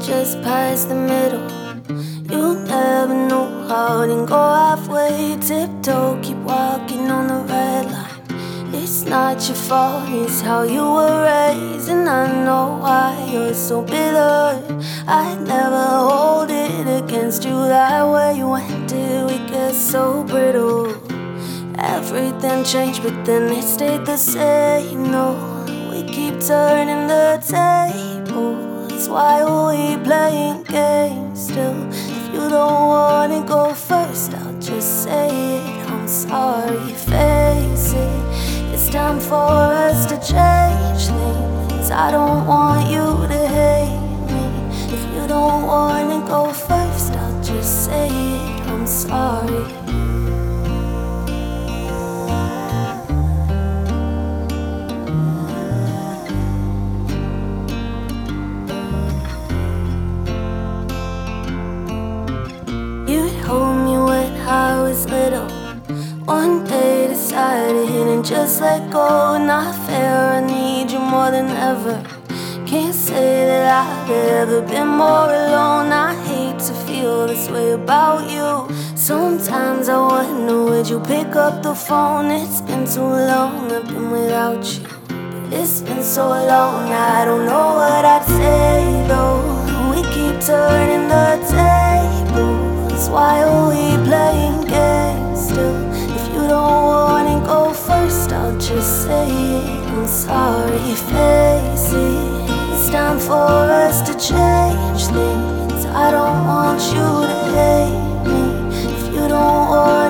just past the middle. You never know how it can go halfway. Tiptoe, keep walking on the red line. It's not your fault, it's how you were raised. And I know why you're so bitter. I'd never hold it against you that way. When did we get so brittle? Everything changed, but then it stayed the same. No, we keep turning the tables. Why are we playing games still? If you don't wanna go first, I'll just say it. I'm sorry, face it. It's time for us to change things. I don't want you to hate me. If you don't wanna go first, I'll just say it. I'm sorry. You'd hold me when I was little. One day decided and just let go. Not fair, I need you more than ever. Can't say that I've ever been more alone. I hate to feel this way about you. Sometimes I wonder, would you pick up the phone? It's been too long, I've been without you. But it's been so long, I don't know what I'd say though. We keep turning the tables. Why are we playing games still? If you don't wanna go first, I'll just say it. I'm sorry, face it. It's time for us to change things. I don't want you to hate me. If you don't want